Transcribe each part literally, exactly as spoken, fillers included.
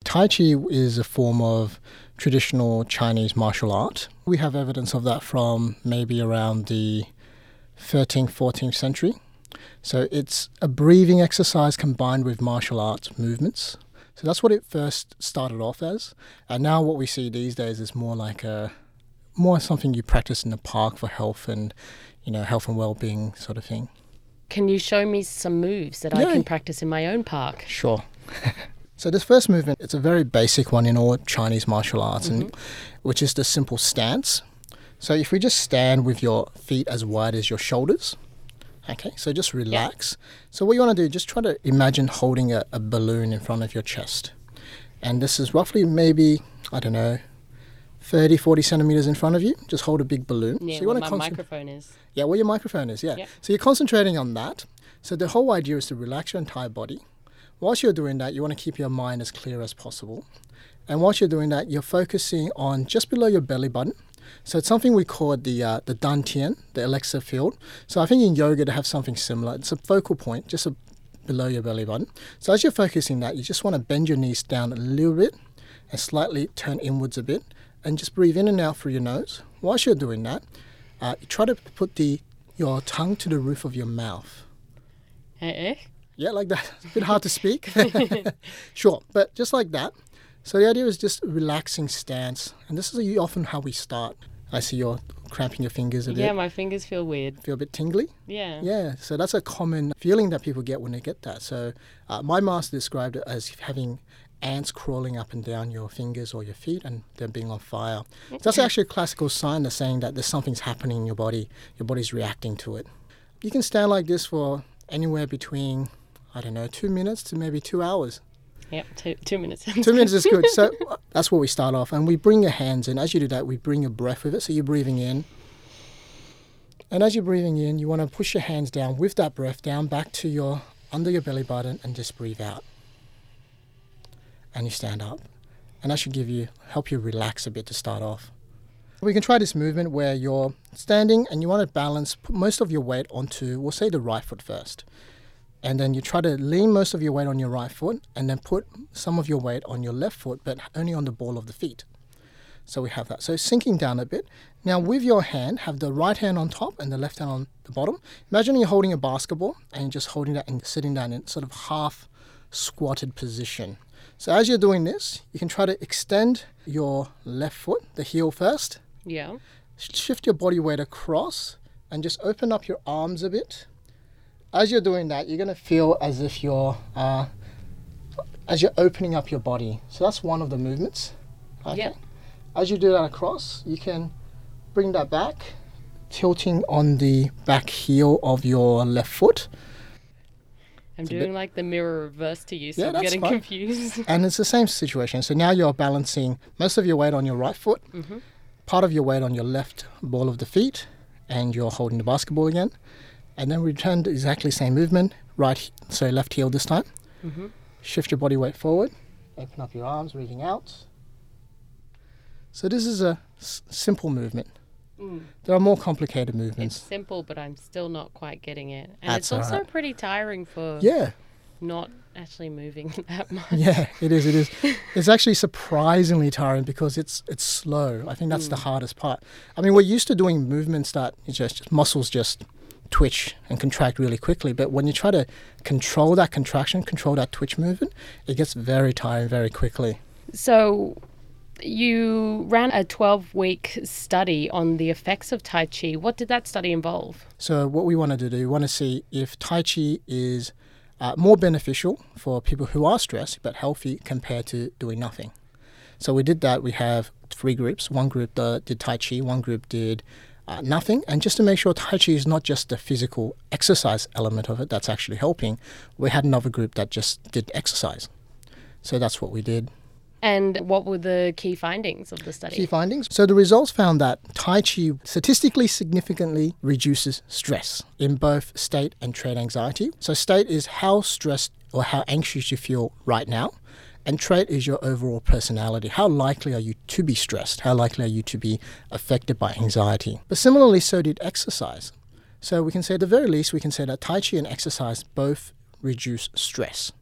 Tai Chi is a form of traditional Chinese martial art. We have evidence of that from maybe around the thirteenth, fourteenth century. So it's a breathing exercise combined with martial arts movements. So that's what it first started off as. And now what we see these days is more like a more something you practice in the park for health and, you know, health and well-being sort of thing. Can you show me some moves that Yeah. I can practice in my own park? Sure. So this first movement, it's a very basic one in all Chinese martial arts, Mm-hmm. and which is the simple stance. So if we just stand with your feet as wide as your shoulders, okay, so just relax. So what you want to do, just try to imagine holding a, a balloon in front of your chest. And this is roughly maybe, I don't know, thirty, forty centimeters in front of you. Just hold a big balloon. Yeah, so you where want my to concent- microphone is. Yeah, where your microphone is, yeah. Yep. So you're concentrating on that. So the whole idea is to relax your entire body. Whilst you're doing that, you want to keep your mind as clear as possible. And whilst you're doing that, you're focusing on just below your belly button. So it's something we call the uh, the dantian, the elixir field. So I think in yoga they have something similar. It's a focal point just a, below your belly button. So as you're focusing that, you just want to bend your knees down a little bit and slightly turn inwards a bit, and just breathe in and out through your nose. Whilst you're doing that, uh, you try to put the your tongue to the roof of your mouth. Eh, eh? Yeah, like that. It's a bit hard to speak. Sure, but just like that. So the idea is just a relaxing stance. And this is often how we start. I see you're cramping your fingers a bit. Yeah, my fingers feel weird. Feel a bit tingly? Yeah. Yeah, so that's a common feeling that people get when they get that. So uh, my master described it as having ants crawling up and down your fingers or your feet and them being on fire. So that's actually a classical sign that's saying that there's something's happening in your body. Your body's reacting to it. You can stand like this for anywhere between, I don't know, two minutes to maybe two hours. Yep, two, two minutes. Two minutes is good. So that's where we start off. And we bring your hands in. As you do that, we bring your breath with it. So you're breathing in. And as you're breathing in, you want to push your hands down with that breath down back to your, under your belly button, and just breathe out. And you stand up. And that should give you, help you relax a bit to start off. We can try this movement where you're standing and you want to balance, put most of your weight onto, we'll say the right foot first. And then you try to lean most of your weight on your right foot and then put some of your weight on your left foot, but only on the ball of the feet. So we have that. So sinking down a bit. Now with your hand, have the right hand on top and the left hand on the bottom. Imagine you're holding a basketball and you're just holding that and sitting down in sort of half squatted position. So as you're doing this, you can try to extend your left foot, the heel first. Yeah. Shift your body weight across and just open up your arms a bit. As you're doing that, you're going to feel as if you're, uh, as you're opening up your body. So that's one of the movements. Okay. Yeah. As you do that across, you can bring that back, tilting on the back heel of your left foot. I'm It's a doing bit- like the mirror reverse to you, so Yeah, I'm that's getting fine. confused. And it's the same situation. So now you're balancing most of your weight on your right foot, Mm-hmm. part of your weight on your left ball of the feet, and you're holding the basketball again. And then return to exactly the same movement, right, so left heel this time. Mm-hmm. Shift your body weight forward, open up your arms, breathing out. So this is a s- simple movement. Mm. There are more complicated It's movements. simple, but I'm still not quite getting it. And That's it's also alright. pretty tiring for Yeah, not actually moving that much. yeah, it is, it is. It's actually surprisingly tiring because it's it's slow. I think that's the hardest part. I mean, we're used to doing movements that it's just, just muscles just twitch and contract really quickly, but when you try to control that contraction, control that twitch movement, it gets very tiring very quickly. So you ran a twelve-week study on the effects of Tai Chi. What did that study involve? So what we want to do, we want to see if Tai Chi is uh, more beneficial for people who are stressed but healthy compared to doing nothing. So we did that. We have three groups. One group uh, did Tai Chi, one group did uh, nothing. And just to make sure Tai Chi is not just the physical exercise element of it that's actually helping, we had another group that just did exercise. So that's what we did. And what were the key findings of the study? Key findings. So the results found that Tai Chi statistically significantly reduces stress in both state and trait anxiety. So state is how stressed or how anxious you feel right now. And trait is your overall personality. How likely are you to be stressed? How likely are you to be affected by anxiety? But similarly, so did exercise. So we can say at the very least, we can say that Tai Chi and exercise both reduce stress.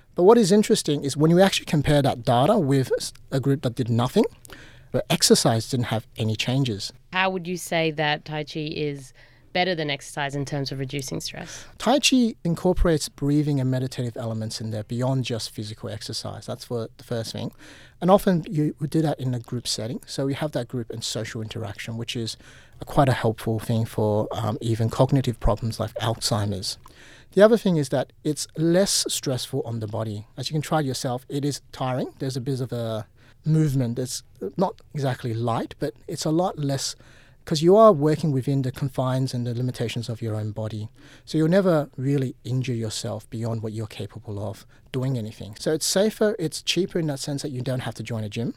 But what is interesting is when you actually compare that data with a group that did nothing, where exercise didn't have any changes. How would you say that Tai Chi is better than exercise in terms of reducing stress? Tai Chi incorporates breathing and meditative elements in there beyond just physical exercise. That's for the first thing. And often you would do that in a group setting. So we have that group and social interaction, which is a, quite a helpful thing for um, even cognitive problems like Alzheimer's. The other thing is that it's less stressful on the body. As you can try it yourself, it is tiring. There's a bit of a movement that's not exactly light, but it's a lot less because you are working within the confines and the limitations of your own body. So you'll never really injure yourself beyond what you're capable of doing anything. So it's safer, it's cheaper in that sense that you don't have to join a gym,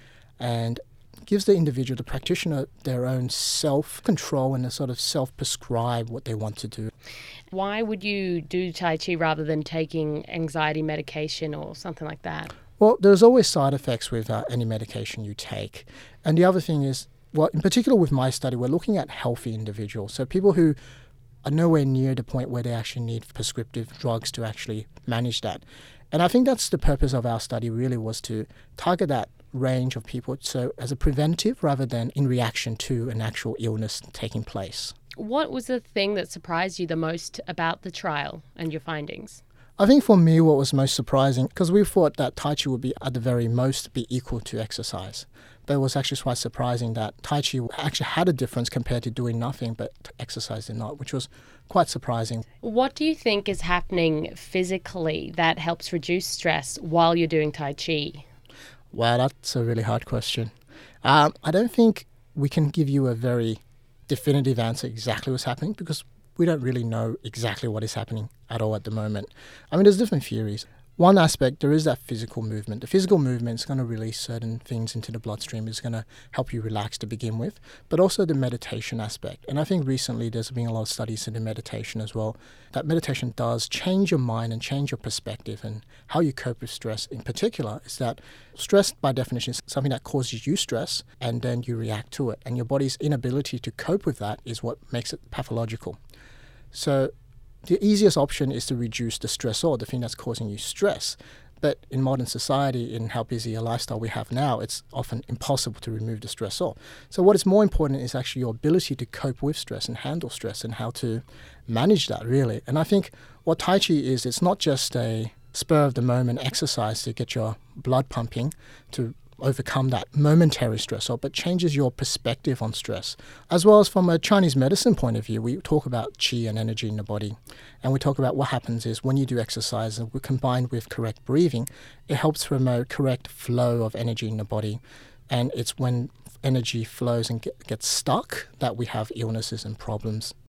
and gives the individual, the practitioner, their own self-control and a sort of self-prescribe what they want to do. Why would you do Tai Chi rather than taking anxiety medication or something like that? Well, there's always side effects with uh, any medication you take. And the other thing is, well, in particular with my study, we're looking at healthy individuals. So people who are nowhere near the point where they actually need prescriptive drugs to actually manage that. And I think that's the purpose of our study really, was to target that range of people, so as a preventive rather than in reaction to an actual illness taking place. What was the thing that surprised you the most about the trial and your findings? I think for me what was most surprising, because we thought that Tai Chi would be at the very most be equal to exercise. But it was actually quite surprising that Tai Chi actually had a difference compared to doing nothing, but exercise did not, which was quite surprising. What do you think is happening physically that helps reduce stress while you're doing Tai Chi? Wow, that's a really hard question. Um, I don't think we can give you a very definitive answer exactly what's happening, because we don't really know exactly what is happening at all at the moment. I mean, there's different theories. One aspect, there is that physical movement. The physical movement is going to release certain things into the bloodstream. It's going to help you relax to begin with, but also the meditation aspect. And I think recently there's been a lot of studies into meditation as well, that meditation does change your mind and change your perspective and how you cope with stress. In particular, is that stress, by definition, is something that causes you stress and then you react to it. And your body's inability to cope with that is what makes it pathological. So the easiest option is to reduce the stressor, the thing that's causing you stress. But in modern society, in how busy a lifestyle we have now, it's often impossible to remove the stressor. So what is more important is actually your ability to cope with stress and handle stress and how to manage that, really. And I think what Tai Chi is, it's not just a spur-of-the-moment exercise to get your blood pumping to overcome that momentary stressor, but changes your perspective on stress. As well as from a Chinese medicine point of view, we talk about qi and energy in the body. And we talk about what happens is when you do exercise and combined with correct breathing, it helps promote correct flow of energy in the body. And it's when energy flows and get, gets stuck that we have illnesses and problems.